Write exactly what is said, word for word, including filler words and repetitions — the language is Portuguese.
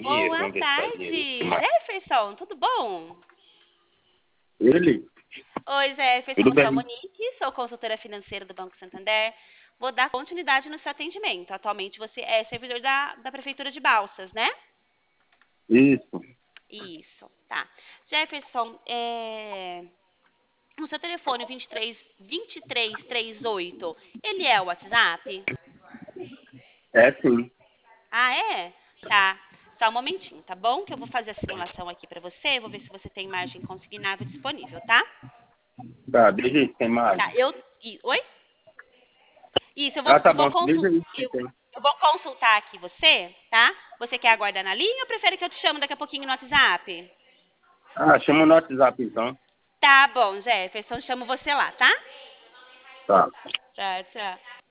dia, Boa vamos ver se pode ir. tarde, Jefferson, tudo bom? Ele? Oi, Jefferson, Tudo eu sou a bem? Monique, sou consultora financeira do Banco Santander. Vou dar continuidade no seu atendimento. Atualmente você é servidor da, da Prefeitura de Balsas, né? Isso. Isso, tá. Jefferson, é... o seu telefone vinte e três, vinte e três trinta e oito, ele é o WhatsApp? É sim. Ah, é? Tá. Só um momentinho, tá bom? Que eu vou fazer a simulação aqui pra você. Vou ver se você tem margem consignável disponível, tá? Tá, deixa aí, tem mais. Tá, eu. e- Oi? Isso, eu vou, Ah, tá eu vou bom, deixa consultar. aí, que Eu, tem. eu vou consultar aqui você, tá? Você quer aguardar na linha ou prefere que eu te chame daqui a pouquinho no WhatsApp? Ah, chama no WhatsApp então. Tá bom, Jefferson, chamo você lá, tá? Tá. Tá, tchau.